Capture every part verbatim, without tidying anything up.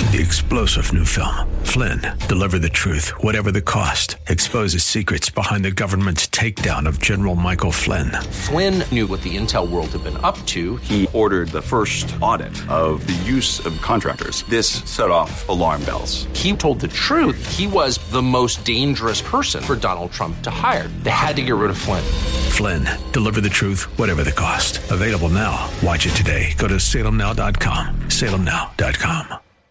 The explosive new film, Flynn, deliver the truth, whatever the cost, exposes secrets behind the government's takedown of General Michael Flynn. Flynn knew what the intel world had been up to. He ordered the first audit of the use of contractors. This set off alarm bells. He told the truth. He was the most dangerous person for Donald Trump to hire. They had to get rid of Flynn. Flynn, deliver the truth, whatever the cost. Available now. Watch it today. Go to salem now dot com. salem now dot com.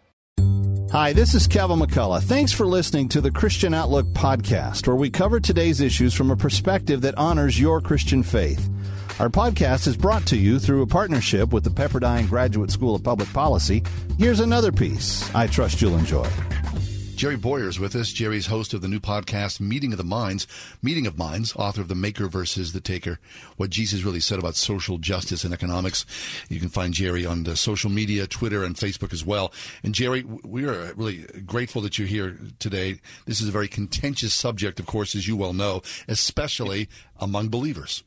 Hi, this is Kevin McCullough. Thanks for listening to the Christian Outlook podcast, where we cover today's issues from a perspective that honors your Christian faith. Our podcast is brought to you through a partnership with the Pepperdine Graduate School of Public Policy. Here's another piece I trust you'll enjoy. Jerry Boyer's with us. Jerry's host of the new podcast, Meeting of the Minds, Meeting of Minds, author of The Maker versus the Taker, what Jesus really said about social justice and economics. You can find Jerry on the social media, Twitter and Facebook as well. And Jerry, we are really grateful that you're here today. This is a very contentious subject, of course, as you well know, especially among believers.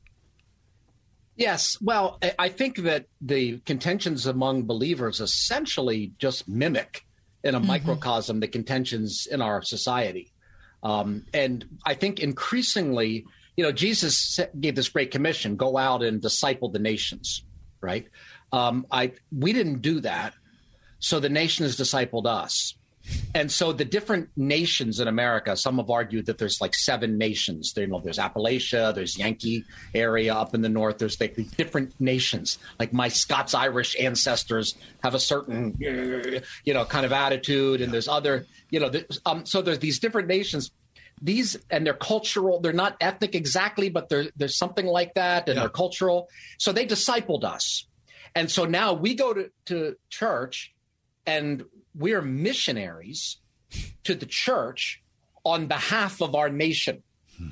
Yes. Well, I think that the contentions among believers essentially just mimic in a mm-hmm. microcosm the contentions in our society. Um, and I think increasingly, you know, Jesus gave this great commission, go out and disciple the nations, right? Um, I we didn't do that, so the nations discipled us. And so the different nations in America, some have argued that there's like seven nations. There, you know, there's Appalachia, there's Yankee area up in the north. There's like the different nations. Like my Scots-Irish ancestors have a certain, you know, kind of attitude. And there's other, you know, there's, um, so there's these different nations. These, and they're cultural, they're not ethnic exactly, but they're, there's something like that, and yeah. they're cultural. So they discipled us. And so now we go to, to church, and we're missionaries to the church on behalf of our nation. Hmm.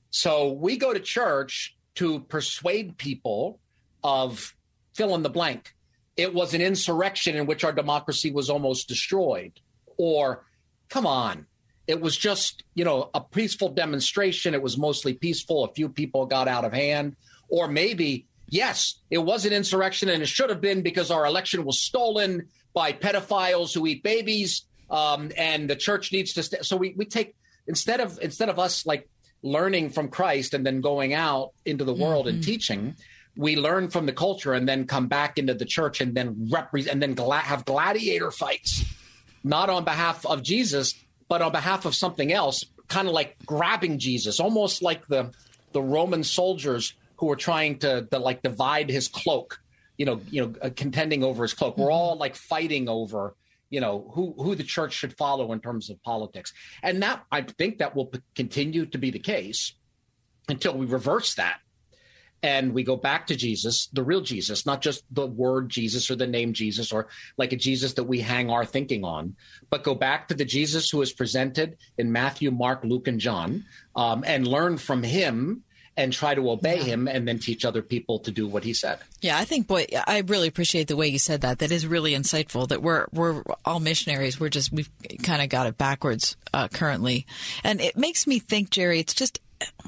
So we go to church to persuade people of fill in the blank. It was an insurrection in which our democracy was almost destroyed. Or, come on, it was just, you know, a peaceful demonstration. It was mostly peaceful. A few people got out of hand. Or maybe, yes, it was an insurrection, and it should have been because our election was stolen by pedophiles who eat babies, um, and the church needs to. St- so we we take instead of instead of us like learning from Christ and then going out into the world mm-hmm. and teaching, we learn from the culture and then come back into the church and then represent and then gla- have gladiator fights, not on behalf of Jesus, but on behalf of something else, kind of like grabbing Jesus, almost like the the Roman soldiers who were trying to, to like divide his cloak. you know, you know, uh, contending over his cloak. We're all like fighting over, you know, who, who the church should follow in terms of politics. And that, I think that will p- continue to be the case until we reverse that. And we go back to Jesus, the real Jesus, not just the word Jesus or the name Jesus or like a Jesus that we hang our thinking on, but go back to the Jesus who is presented in Matthew, Mark, Luke, and John, um, and learn from him and try to obey yeah. him, and then teach other people to do what he said. Yeah, I think, boy, I really appreciate the way you said that. That is really insightful, that we're we're all missionaries. We're just, we've kind of got it backwards uh, currently. And it makes me think, Jerry, it's just,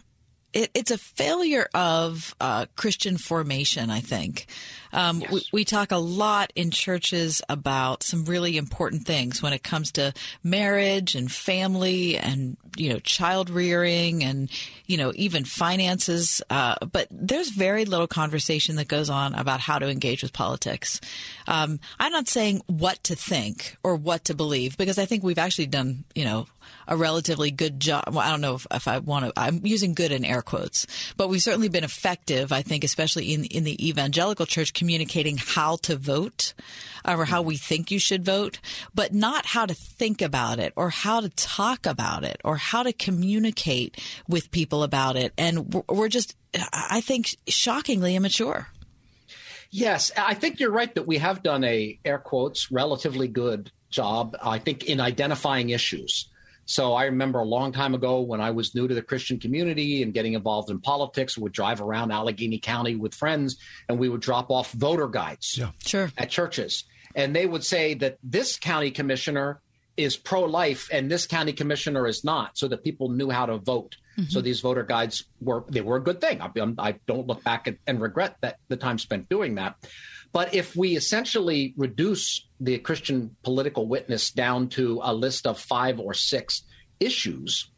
it, it's a failure of uh, Christian formation, I think. Um, yes. we, we talk a lot in churches about some really important things when it comes to marriage and family and, you know, child rearing and, you know, even finances. Uh, but there's very little conversation that goes on about how to engage with politics. Um, I'm not saying what to think or what to believe, because I think we've actually done, you know, a relatively good job. Well, I don't know if, if I want to, I'm using good in air quotes, but we've certainly been effective, I think, especially in, in the evangelical church, communicating how to vote or how we think you should vote, but not how to think about it or how to talk about it or how to communicate with people about it. And we're just, I think, shockingly immature. Yes, I think you're right that we have done a, air quotes, relatively good job, I think, in identifying issues. So I remember a long time ago when I was new to the Christian community and getting involved in politics, we would drive around Allegheny County with friends and we would drop off voter guides yeah. sure. at churches. And they would say that this county commissioner is pro-life and this county commissioner is not, so that people knew how to vote. Mm-hmm. So these voter guides were, they were a good thing. I, I don't look back and, and regret that the time spent doing that. But if we essentially reduce the Christian political witness down to a list of five or six issues,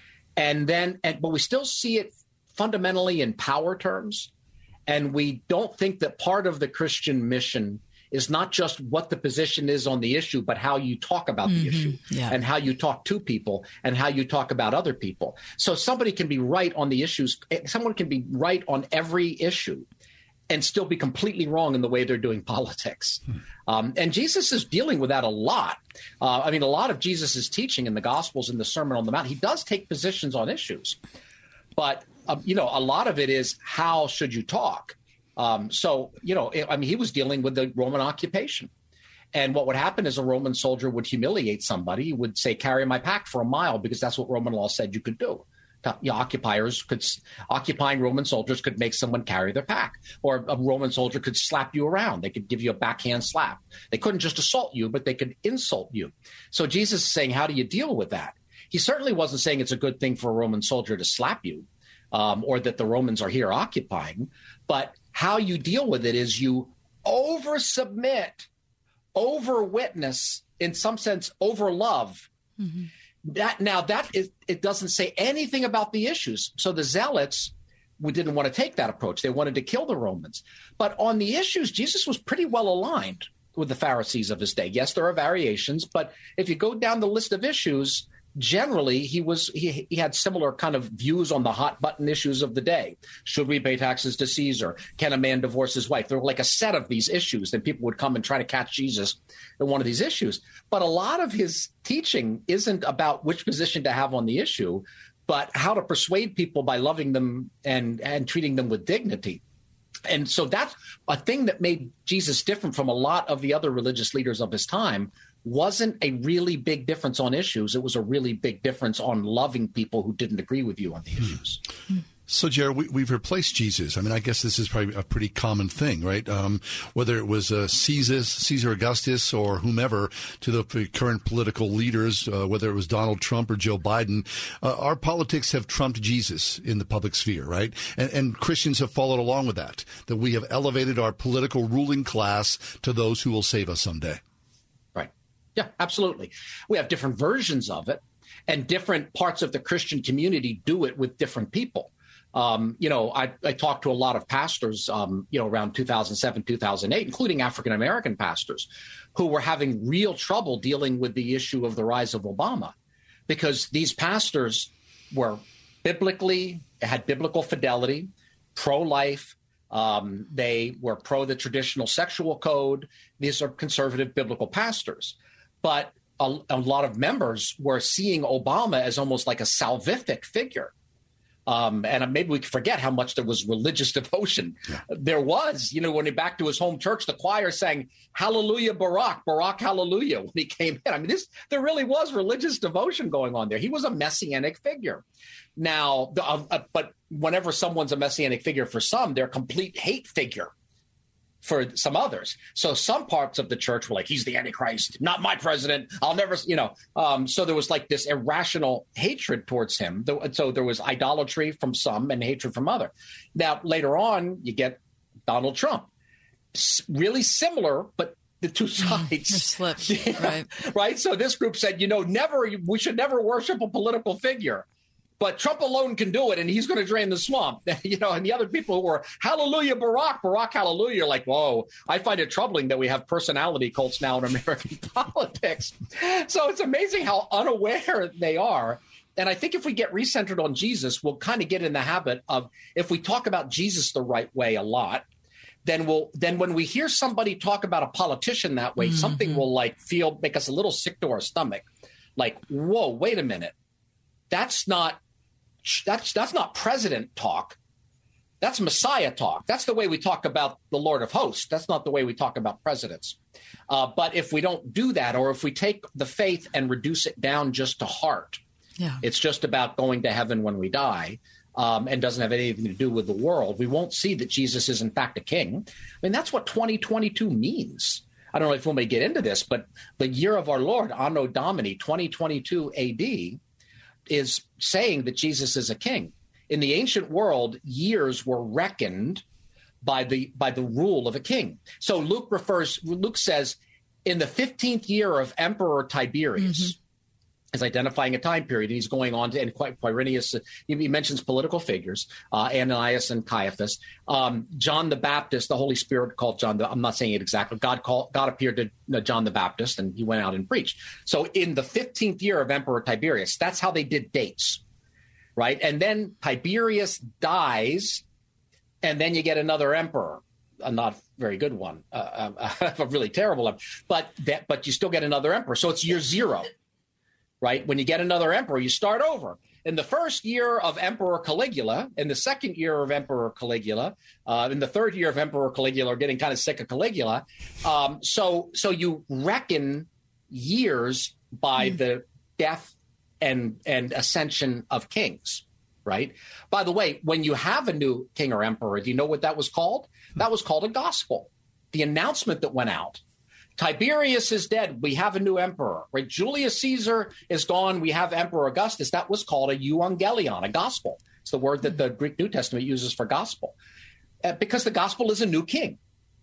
and then, and, but we still see it fundamentally in power terms, and we don't think that part of the Christian mission is not just what the position is on the issue, but how you talk about the mm-hmm. issue yeah. and how you talk to people and how you talk about other people. So somebody can be right on the issues. Someone can be right on every issue and still be completely wrong in the way they're doing politics. Hmm. Um, and Jesus is dealing with that a lot. Uh, I mean, a lot of Jesus's teaching in the Gospels and the Sermon on the Mount, he does take positions on issues. But, uh, you know, a lot of it is how should you talk? Um, so, you know, I mean, he was dealing with the Roman occupation. And what would happen is a Roman soldier would humiliate somebody. He would say, carry my pack for a mile, because that's what Roman law said you could do. You know, occupiers could, occupying Roman soldiers could make someone carry their pack, or a Roman soldier could slap you around. They could give you a backhand slap. They couldn't just assault you, but they could insult you. So Jesus is saying, how do you deal with that? He certainly wasn't saying it's a good thing for a Roman soldier to slap you, um, or that the Romans are here occupying. But how you deal with it is you over submit, over witness, in some sense, over love. Mm-hmm. That now that is, it doesn't say anything about the issues. So the Zealots we didn't want to take that approach. They wanted to kill the Romans. But on the issues, Jesus was pretty well aligned with the Pharisees of his day. Yes, there are variations, but if you go down the list of issues, generally he was he, he had similar kind of views on the hot button issues of the day. Should we pay taxes to Caesar? Can a man divorce his wife? There were like a set of these issues. Then people would come and try to catch Jesus in one of these issues. But a lot of his teaching isn't about which position to have on the issue, but how to persuade people by loving them and and treating them with dignity. And so that's a thing that made Jesus different from a lot of the other religious leaders of his time. Wasn't a really big difference on issues. It was a really big difference on loving people who didn't agree with you on the issues. So, Jared, we, we've replaced Jesus. I mean, I guess this is probably a pretty common thing, right? Um, whether it was uh, Caesar, Caesar Augustus or whomever, to the current political leaders, uh, whether it was Donald Trump or Joe Biden, uh, our politics have trumped Jesus in the public sphere, right? And, and Christians have followed along with that, that we have elevated our political ruling class to those who will save us someday. Yeah, absolutely. We have different versions of it, and different parts of the Christian community do it with different people. Um, you know, I, I talked to a lot of pastors, um, you know, around two thousand seven, two thousand eight, including African-American pastors, who were having real trouble dealing with the issue of the rise of Obama, because these pastors were biblically, had biblical fidelity, pro-life. Um, they were pro the traditional sexual code. These are conservative biblical pastors. But a, a lot of members were seeing Obama as almost like a salvific figure. Um, and maybe we forget how much there was religious devotion. Yeah. There was, you know, when he back to his home church, the choir sang, "Hallelujah, Barack, Barack, hallelujah," when he came in. I mean, this there really was religious devotion going on there. He was a messianic figure. Now, the, uh, uh, but whenever someone's a messianic figure for some, they're a complete hate figure for some others. So some parts of the church were like, he's the Antichrist, not my president. I'll never, you know. Um, so there was like this irrational hatred towards him. So there was idolatry from some and hatred from other. Now, later on, you get Donald Trump. Really similar, but the two sides. Slipped, yeah, right. Right. So this group said, you know, never, we should never worship a political figure. But Trump alone can do it, and he's going to drain the swamp. You know, and the other people who were, "Hallelujah, Barack, Barack, hallelujah," like, whoa, I find it troubling that we have personality cults now in American politics. So it's amazing how unaware they are. And I think if we get recentered on Jesus, we'll kind of get in the habit of, if we talk about Jesus the right way a lot, then we'll then when we hear somebody talk about a politician that way, mm-hmm. something will like feel make us a little sick to our stomach. Like, whoa, wait a minute. That's not That's that's not president talk. That's Messiah talk. That's the way we talk about the Lord of hosts. That's not the way we talk about presidents. Uh, but if we don't do that, or if we take the faith and reduce it down just to heart, yeah. it's just about going to heaven when we die, um, and doesn't have anything to do with the world, we won't see that Jesus is in fact a king. I mean, that's what twenty twenty-two means. I don't know if we may get into this, but the year of our Lord, Anno Domini, twenty twenty-two A D, is saying that Jesus is a king. In the ancient world, years were reckoned by the by the rule of a king. So Luke refers, Luke says, in the fifteenth year of Emperor Tiberius, mm-hmm. is identifying a time period. He's going on to, and Quirinius, he mentions political figures, uh, Ananias and Caiaphas. Um, John the Baptist, the Holy Spirit called John the, I'm not saying it exactly, God called, God appeared to John the Baptist, and he went out and preached. So in the fifteenth year of Emperor Tiberius, that's how they did dates, right? And then Tiberius dies, and then you get another emperor, a not very good one, uh, a really terrible one, but that, but you still get another emperor. So it's year zero, right? When you get another emperor, you start over. In the first year of Emperor Caligula, in the second year of Emperor Caligula, uh, in the third year of Emperor Caligula, are getting kind of sick of Caligula. Um, so, so you reckon years by mm. the death and and ascension of kings. Right. By the way, when you have a new king or emperor, do you know what that was called? That was called a gospel. The announcement that went out. Tiberius is dead. We have a new emperor. Right. Julius Caesar is gone. We have Emperor Augustus. That was called a euangelion, a gospel. It's the word that the Greek New Testament uses for gospel, uh, because the gospel is a new king.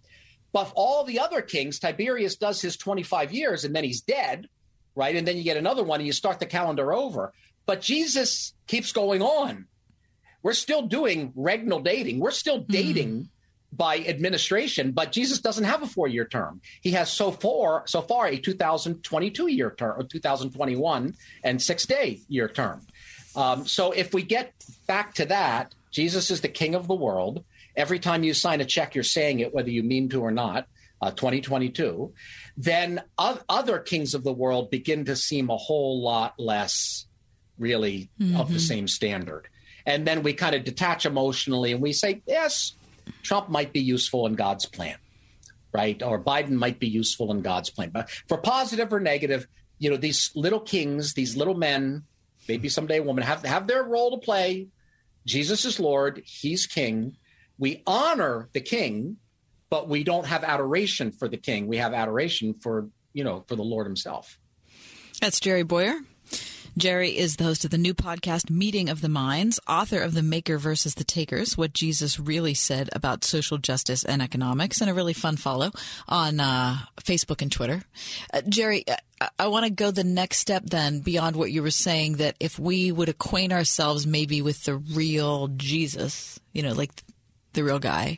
But all the other kings, Tiberius does his twenty-five years and then he's dead. Right. And then you get another one and you start the calendar over. But Jesus keeps going on. We're still doing regnal dating. We're still dating mm. by administration, but Jesus doesn't have a four-year term. He has so far, so far a two thousand twenty-two year term, or two thousand twenty-one and six-day year term. Um, so if we get back to that, Jesus is the king of the world. Every time you sign a check, you're saying it, whether you mean to or not, uh, twenty twenty-two. Then o- other kings of the world begin to seem a whole lot less really mm-hmm. of the same standard. And then we kind of detach emotionally and we say, yes, Trump might be useful in God's plan, right? Or Biden might be useful in God's plan. But for positive or negative, you know, these little kings, these little men, maybe someday a woman, have, have their role to play. Jesus is Lord. He's king. We honor the king, but we don't have adoration for the king. We have adoration for, you know, for the Lord himself. That's Jerry Bowyer. Jerry is the host of the new podcast, Meeting of the Minds, author of The Maker versus the Takers, What Jesus Really Said About Social Justice and Economics, and a really fun follow on uh, Facebook and Twitter. Uh, Jerry, I, I want to go the next step then beyond what you were saying, that if we would acquaint ourselves maybe with the real Jesus, you know, like the real guy,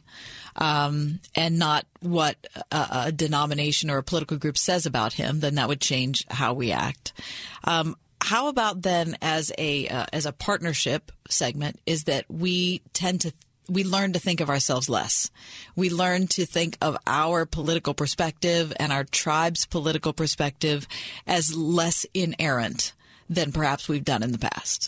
um, and not what a, a denomination or a political group says about him, then that would change how we act. Um, How about then, as a uh, as a partnership segment, is that we tend to we learn to think of ourselves less. We learn to think of our political perspective and our tribe's political perspective as less inerrant than perhaps we've done in the past.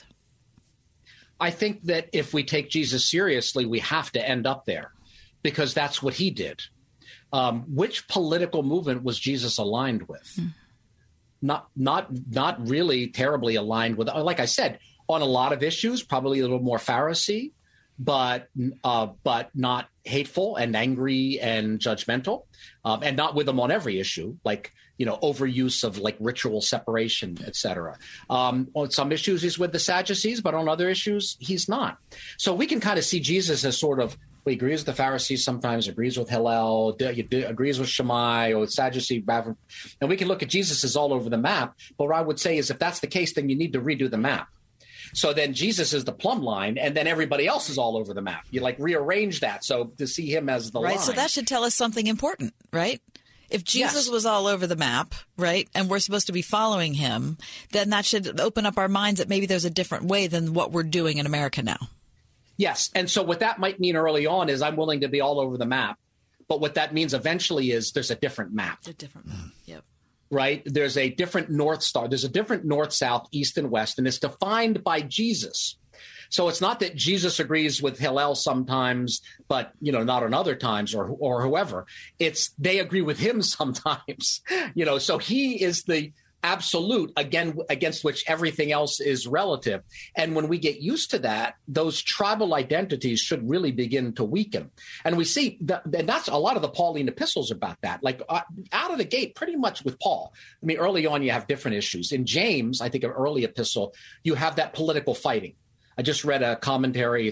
I think that if we take Jesus seriously, we have to end up there, because that's what he did. Um, which political movement was Jesus aligned with? Hmm. Not, not, not really terribly aligned with, like I said, on a lot of issues, probably a little more Pharisee, but, uh, but not hateful and angry and judgmental, um, and not with them on every issue, like, you know, overuse of like ritual separation, et cetera. Um, on some issues, he's with the Sadducees, but on other issues, he's not. So we can kind of see Jesus as sort of, he agrees with the Pharisees sometimes, agrees with Hillel, agrees with Shammai or Sadducee. And we can look at Jesus as all over the map. But what I would say is if that's the case, then you need to redo the map. So then Jesus is the plumb line, and then everybody else is all over the map. You like rearrange that so to see him as the right, line. Right, so that should tell us something important, right? If Jesus yes. was all over the map, right, and we're supposed to be following him, then that should open up our minds that maybe there's a different way than what we're doing in America now. Yes. And so what that might mean early on is I'm willing to be all over the map. But what that means eventually is there's a different map. It's a different map. Yep. Right. There's a different North Star. There's a different North, South, East, and West. And it's defined by Jesus. So it's not that Jesus agrees with Hillel sometimes, but, you know, not on other times or or whoever. It's they agree with him sometimes, you know, so he is the absolute, again, against which everything else is relative. And when we get used to that, those tribal identities should really begin to weaken. And we see that, and that's a lot of the Pauline epistles about that. Like uh, out of the gate, pretty much with Paul. I mean, early on, you have different issues. In James, I think an early epistle, you have that political fighting. I just read a commentary. It's a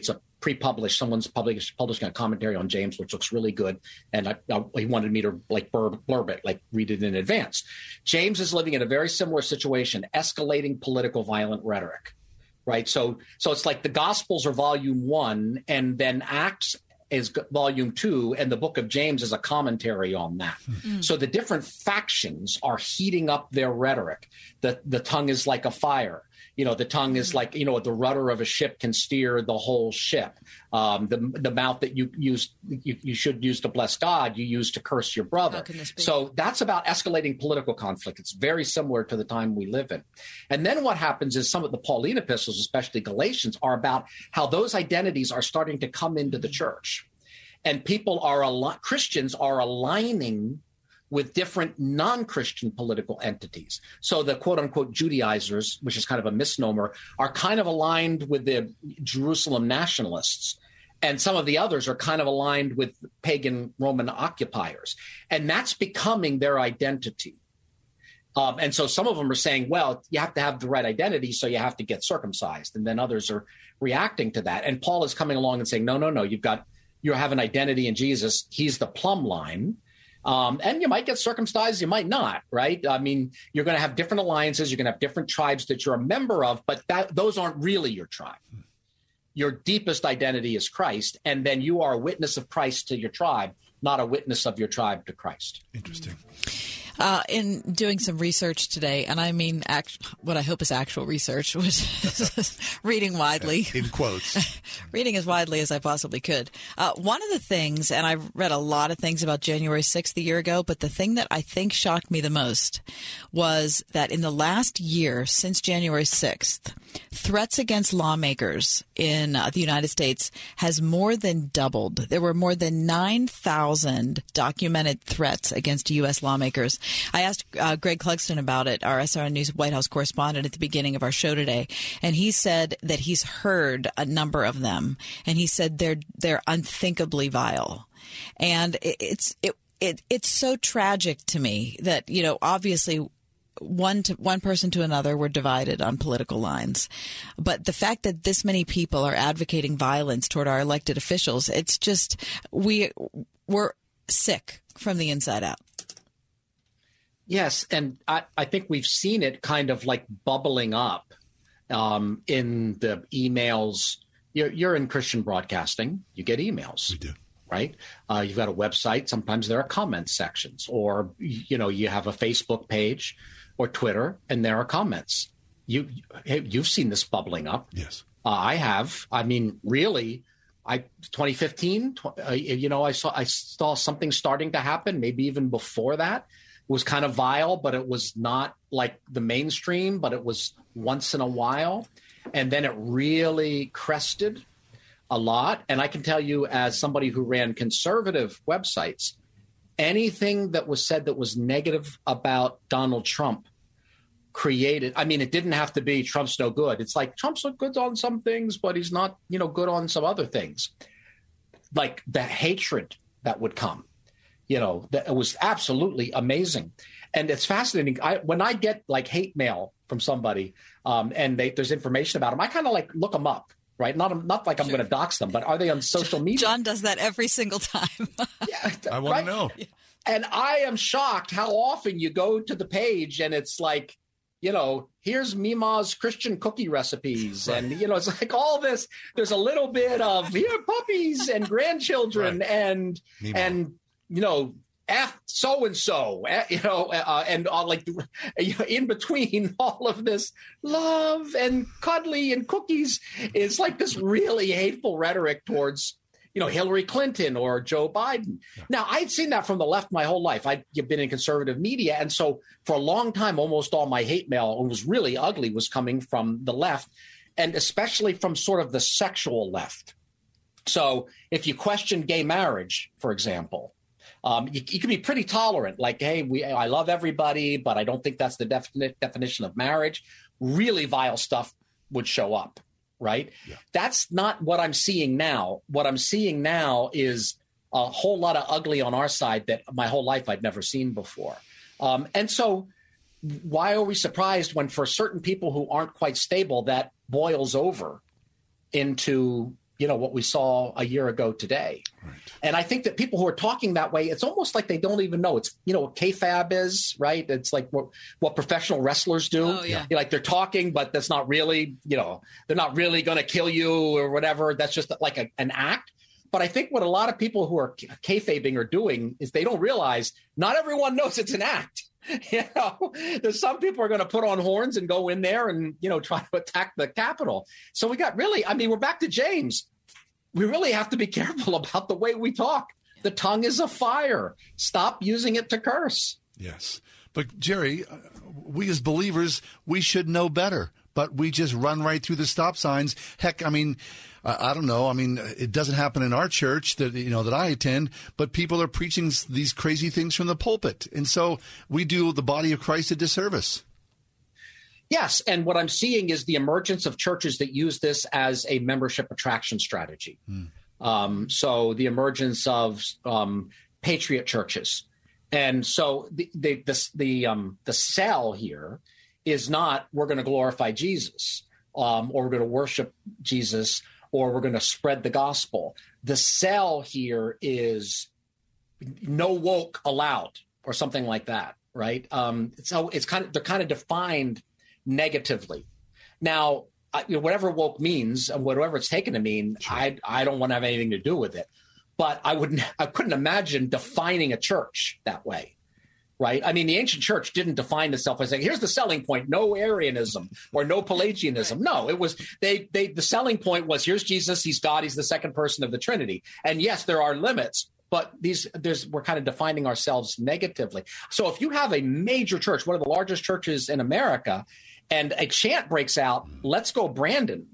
pre-published. Someone's published, publishing a commentary on James, which looks really good. And I, I, he wanted me to like blurb, blurb it, like read it in advance. James is living in a very similar situation, escalating political violent rhetoric, right? So, so it's like the Gospels are volume one, and then Acts is volume two, and the book of James is a commentary on that. Mm-hmm. So the different factions are heating up their rhetoric. The, the tongue is like a fire. You know, the tongue is like, you know, the rudder of a ship can steer the whole ship. Um, the the mouth that you use, you, you should use to bless God, you use to curse your brother. So that's about escalating political conflict. It's very similar to the time we live in. And then what happens is some of the Pauline epistles, especially Galatians, are about how those identities are starting to come into the church. And people are, al- Christians are aligning with different non-Christian political entities. So the quote-unquote Judaizers, which is kind of a misnomer, are kind of aligned with the Jerusalem nationalists. And some of the others are kind of aligned with pagan Roman occupiers. And that's becoming their identity. Um, and so some of them are saying, well, you have to have the right identity, so you have to get circumcised. And then others are reacting to that. And Paul is coming along and saying, no, no, no, you've got, you have an identity in Jesus. He's the plumb line. Um, and you might get circumcised, you might not, right? I mean, you're going to have different alliances, you're going to have different tribes that you're a member of, but that, those aren't really your tribe. Your deepest identity is Christ, and then you are a witness of Christ to your tribe, not a witness of your tribe to Christ. Interesting. Uh, in doing some research today, and I mean act, what I hope is actual research, was reading widely. In quotes. Reading as widely as I possibly could. Uh, one of the things, and I've read a lot of things about January sixth a year ago, but the thing that I think shocked me the most was that in the last year since January sixth, threats against lawmakers in uh, the United States has more than doubled. There were more than nine thousand documented threats against U S lawmakers. I asked uh, Greg Clugston about it, our S R N News White House correspondent, at the beginning of our show today, and he said that he's heard a number of them, and he said they're they're unthinkably vile, and it, it's it, it it's so tragic to me that, you know, obviously one to one person to another, we're divided on political lines, but the fact that this many people are advocating violence toward our elected officials, it's just we we're sick from the inside out. Yes, and I, I think we've seen it kind of like bubbling up um, in the emails. You're, you're in Christian broadcasting. You get emails. We do. Right? Uh, you've got a website. Sometimes there are comment sections, or, you know, you have a Facebook page or Twitter, and there are comments. You, you've seen this bubbling up. Yes. Uh, I have. I mean, really, I twenty fifteen, uh, you know, I saw I saw something starting to happen, maybe even before that. It was kind of vile, but it was not like the mainstream, but it was once in a while. And then it really crested a lot. And I can tell you, as somebody who ran conservative websites, anything that was said that was negative about Donald Trump created, I mean, it didn't have to be Trump's no good. It's like Trump's good on some things, but he's not, you know, good on some other things. Like the hatred that would come. You know, that it was absolutely amazing. And it's fascinating. I, when I get like hate mail from somebody um, and they, there's information about them, I kind of like look them up, right? Not not like I'm sure. going to dox them, but are they on social media? John does that every single time. Yeah, I want right? to know. And I am shocked how often you go to the page and it's like, you know, here's Mima's Christian cookie recipes. Right. And, you know, it's like all this. There's a little bit of here, puppies and grandchildren right. and Mima. and you know, F so-and-so, you know, uh, and uh, like you know, in between all of this love and cuddly and cookies is like this really hateful rhetoric towards, you know, Hillary Clinton or Joe Biden. Yeah. Now, I'd seen that from the left my whole life. I've been in conservative media. And so for a long time, almost all my hate mail, it was really ugly, was coming from the left, and especially from sort of the sexual left. So if you question gay marriage, for example, Um, you, you can be pretty tolerant, like, hey, we, I love everybody, but I don't think that's the definite definition of marriage. Really vile stuff would show up, right? Yeah. That's not what I'm seeing now. What I'm seeing now is a whole lot of ugly on our side that my whole life I'd never seen before. Um, and so why are we surprised when for certain people who aren't quite stable, that boils over into you know, what we saw a year ago today. Right. And I think that people who are talking that way, it's almost like they don't even know. It's, you know, what K F A B is, right? It's like what, what professional wrestlers do. Oh, yeah. You know, like they're talking, but that's not really, you know, they're not really going to kill you or whatever. That's just like a, an act. But I think what a lot of people who are kayfabing are doing is they don't realize not everyone knows it's an act. You know, there's some people are going to put on horns and go in there and, you know, try to attack the Capitol. So we got really, I mean, we're back to James. We really have to be careful about the way we talk. The tongue is a fire. Stop using it to curse. Yes. But Jerry, we as believers, we should know better. But we just run right through the stop signs. Heck, I mean, I, I don't know. I mean, it doesn't happen in our church that, you know, that I attend, but people are preaching these crazy things from the pulpit. And so we do the body of Christ a disservice. Yes. And what I'm seeing is the emergence of churches that use this as a membership attraction strategy. Hmm. Um, so the emergence of um, patriot churches. And so the, the, the, the, um, the sell here is not we're going to glorify Jesus um, or we're going to worship Jesus or we're going to spread the gospel. The sell here is no woke allowed or something like that, right? Um, so it's kind of they're kind of defined negatively. Now, I, you know, whatever woke means and whatever it's taken to mean, sure. I I don't want to have anything to do with it. But I wouldn't I couldn't imagine defining a church that way. Right. I mean, the ancient church didn't define itself by saying, here's the selling point, no Arianism or no Pelagianism. No, it was they they the selling point was here's Jesus. He's God. He's the second person of the Trinity. And yes, there are limits, but these there's we're kind of defining ourselves negatively. So if you have a major church, one of the largest churches in America, and a chant breaks out, let's go, Brandon,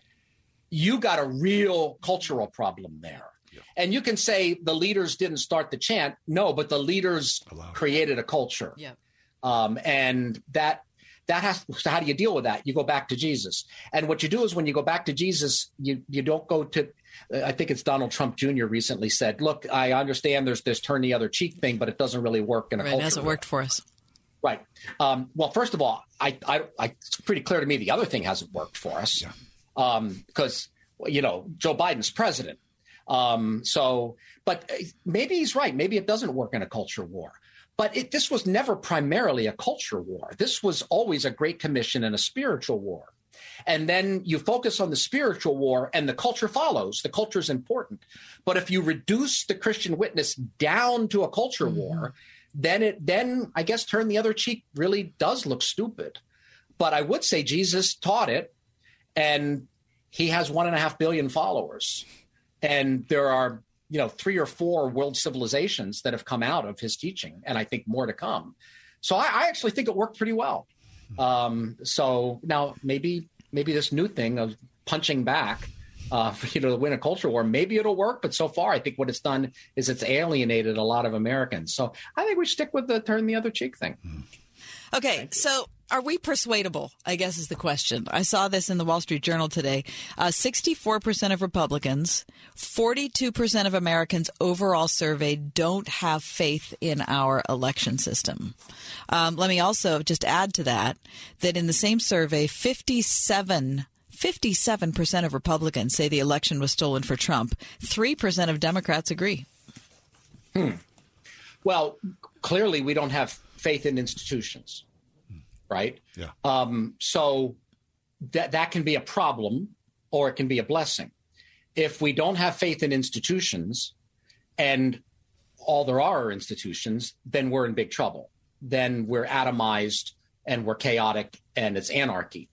you got a real cultural problem there. And you can say the leaders didn't start the chant. No, but the leaders created a culture. Yeah. Um, and that that has so how do you deal with that? You go back to Jesus. And what you do is when you go back to Jesus, you you don't go to I think it's Donald Trump Junior recently said, look, I understand there's this turn the other cheek thing, but it doesn't really work in a right, culture. It hasn't worked for us. Right. Um, well, first of all, I, I, I it's pretty clear to me the other thing hasn't worked for us yeah. um, because, you know, Joe Biden's president. Um, so, but maybe he's right. Maybe it doesn't work in a culture war. But it, this was never primarily a culture war. This was always a Great Commission and a spiritual war. And then you focus on the spiritual war and the culture follows. The culture is important. But if you reduce the Christian witness down to a culture mm-hmm. war, then it then I guess turn the other cheek really does look stupid. But I would say Jesus taught it, and he has one and a half billion followers. And there are, you know, three or four world civilizations that have come out of his teaching, and I think more to come. So I, I actually think it worked pretty well. Um, so now maybe maybe this new thing of punching back, uh, for, you know, to win a culture war, maybe it'll work. But so far, I think what it's done is it's alienated a lot of Americans. So I think we stick with the turn the other cheek thing. Okay, so are we persuadable, I guess is the question. I saw this in the Wall Street Journal today. Uh, sixty-four percent of Republicans, forty-two percent of Americans overall surveyed don't have faith in our election system. Um, let me also just add to that, that in the same survey, fifty-seven fifty-seven percent of Republicans say the election was stolen for Trump. three percent of Democrats agree. Hmm. Well, clearly we don't have faith in institutions, right? Yeah. Um, so that that can be a problem or it can be a blessing. If we don't have faith in institutions and all there are are institutions, then we're in big trouble. Then we're atomized and we're chaotic and it's anarchy.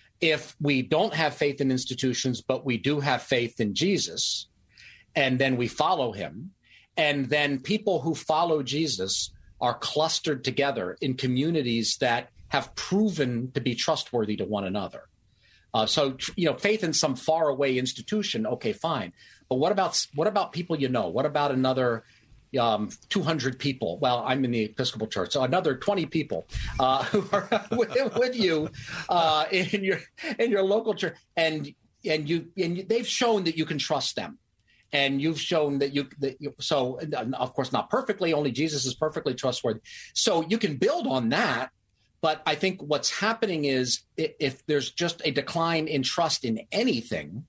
If we don't have faith in institutions, but we do have faith in Jesus, and then we follow him, and then people who follow Jesus are clustered together in communities that have proven to be trustworthy to one another. Uh, so, you know, faith in some faraway institution, okay, fine. But what about what about people you know? What about another um, two hundred people? Well, I'm in the Episcopal Church, so another twenty people uh, who are with, with you uh, in your in your local church, and and you and you, they've shown that you can trust them. And you've shown that you, that you, so of course, not perfectly, only Jesus is perfectly trustworthy. So you can build on that. But I think what's happening is if there's just a decline in trust in anything,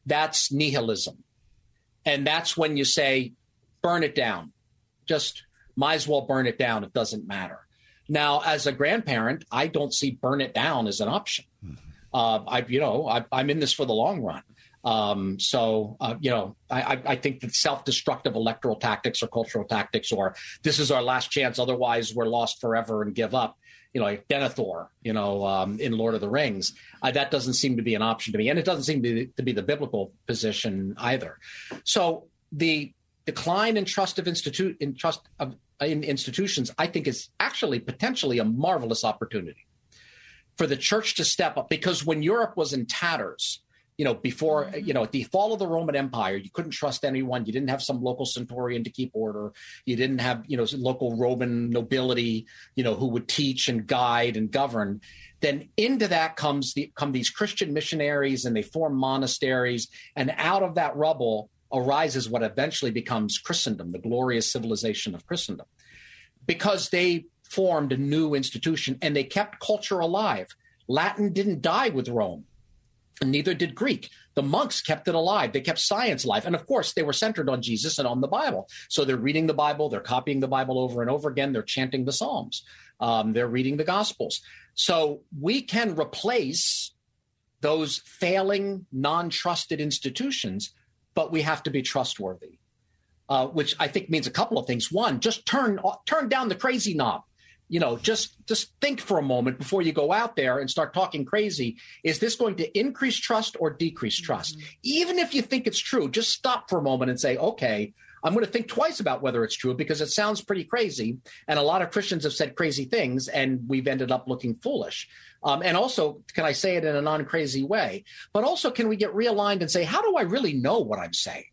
that's nihilism. And that's when you say, burn it down. Just might as well burn it down. It doesn't matter. Now, as a grandparent, I don't see burn it down as an option. Mm-hmm. Uh, I, you know, I, I'm in this for the long run. Um, so, uh, you know, I, I think that self-destructive electoral tactics or cultural tactics, or this is our last chance, otherwise we're lost forever and give up, you know, like Denethor, you know, um, in Lord of the Rings, uh, that doesn't seem to be an option to me. And it doesn't seem to be, to be the biblical position either. So the decline in trust of institute in trust of in institutions, I think, is actually potentially a marvelous opportunity for the church to step up, because when Europe was in tatters, you know, before, mm-hmm. you know, at the fall of the Roman Empire, you couldn't trust anyone. You didn't have some local centurion to keep order. You didn't have, you know, local Roman nobility, you know, who would teach and guide and govern. Then into that comes the, come these Christian missionaries, and they form monasteries. And out of that rubble arises what eventually becomes Christendom, the glorious civilization of Christendom, because they formed a new institution and they kept culture alive. Latin didn't die with Rome, and neither did Greek. The monks kept it alive. They kept science alive. And of course, they were centered on Jesus and on the Bible. So they're reading the Bible, they're copying the Bible over and over again, they're chanting the Psalms, um, they're reading the Gospels. So we can replace those failing, non-trusted institutions, but we have to be trustworthy, uh, which I think means a couple of things. One, just turn turn down the crazy knob. You know, just just think for a moment before you go out there and start talking crazy. Is this going to increase trust or decrease trust? Mm-hmm. Even if you think it's true, just stop for a moment and say, okay, I'm going to think twice about whether it's true, because it sounds pretty crazy. And a lot of Christians have said crazy things, and we've ended up looking foolish. Um, and also, can I say it in a non-crazy way? But also, can we get realigned and say, how do I really know what I'm saying?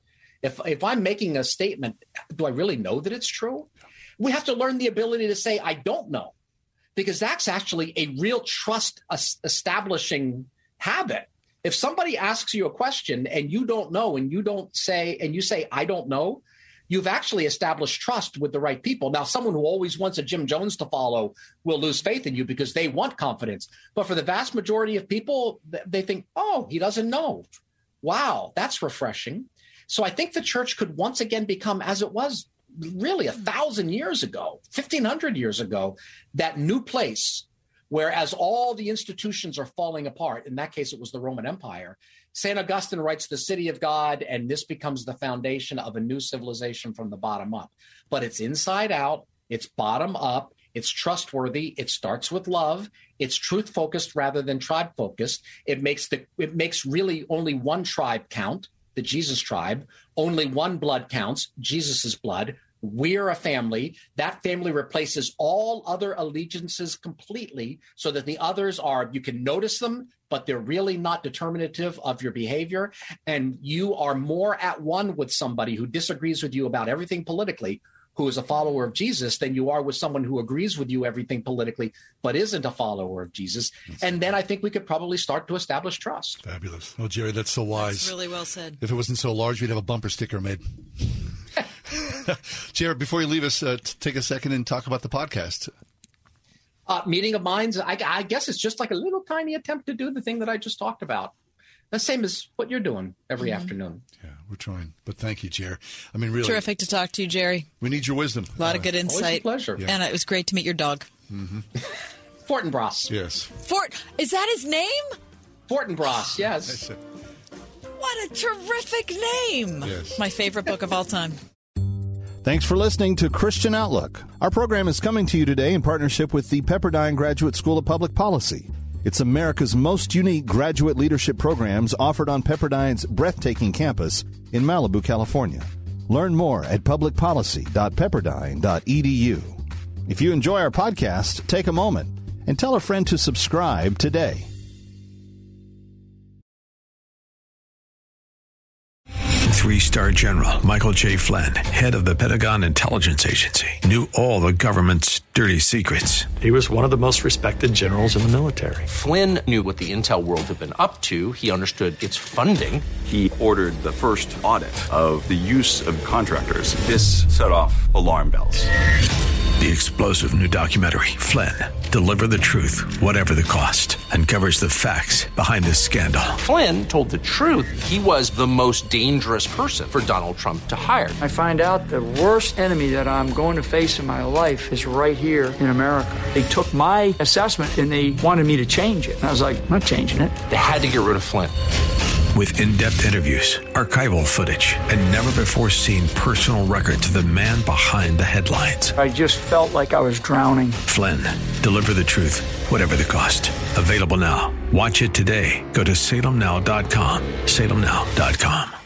If if I'm making a statement, do I really know that it's true? We have to learn the ability to say, I don't know, because that's actually a real trust establishing habit. If somebody asks you a question and you don't know, and you don't say, and you say, I don't know, you've actually established trust with the right people. Now, someone who always wants a Jim Jones to follow will lose faith in you because they want confidence. But for the vast majority of people, they think, oh, he doesn't know. Wow, that's refreshing. So I think the church could once again become, as it was really a thousand years ago, fifteen hundred years ago, that new place where, as all the institutions are falling apart, in that case, it was the Roman Empire, Saint Augustine writes the city of God, and this becomes the foundation of a new civilization from the bottom up. But it's inside out, it's bottom up, it's trustworthy, it starts with love, it's truth-focused rather than tribe-focused. It makes the it makes really only one tribe count, the Jesus tribe. Only one blood counts, Jesus's blood. We're a family. That family replaces all other allegiances completely, so that the others are, you can notice them, but they're really not determinative of your behavior. And you are more at one with somebody who disagrees with you about everything politically, who is a follower of Jesus, than you are with someone who agrees with you everything politically, but isn't a follower of Jesus. That's and then I think we could probably start to establish trust. Fabulous. Oh, Jerry, that's so wise. That's really well said. If it wasn't so large, we'd have a bumper sticker made. Jared, before you leave us, uh, t- take a second and talk about the podcast. Uh, Meeting of Minds, I, I guess it's just like a little tiny attempt to do the thing that I just talked about. The same as what you're doing every mm-hmm. afternoon. Yeah, we're trying. But thank you, Jerry. I mean, really. Terrific to talk to you, Jerry. We need your wisdom. A lot uh, of good insight. Always a pleasure. Yeah. And it was great to meet your dog. Mm-hmm. Fortinbras. Yes. Fort, is that his name? Fortinbras, yes. What a terrific name. Yes. My favorite book of all time. Thanks for listening to Christian Outlook. Our program is coming to you today in partnership with the Pepperdine Graduate School of Public Policy. It's America's most unique graduate leadership programs offered on Pepperdine's breathtaking campus in Malibu, California. Learn more at public policy dot pepperdine dot e d u. If you enjoy our podcast, take a moment and tell a friend to subscribe today. Three-star general Michael J. Flynn, head of the Pentagon Intelligence Agency, knew all the government's dirty secrets. He was one of the most respected generals in the military. Flynn knew what the intel world had been up to. He understood its funding. He ordered the first audit of the use of contractors. This set off alarm bells. The explosive new documentary, Flynn, Deliver the Truth, Whatever the Cost, uncovers the facts behind this scandal. Flynn told the truth. He was the most dangerous person for Donald Trump to hire. I find out the worst enemy that I'm going to face in my life is right here in America. They took my assessment and they wanted me to change it. And I was like, I'm not changing it. They had to get rid of Flynn. With in-depth interviews, archival footage, and never-before-seen personal records of the man behind the headlines. I just felt like I was drowning. Flynn, Deliver the Truth, Whatever the Cost. Available now. Watch it today. Go to salem now dot com. salem now dot com.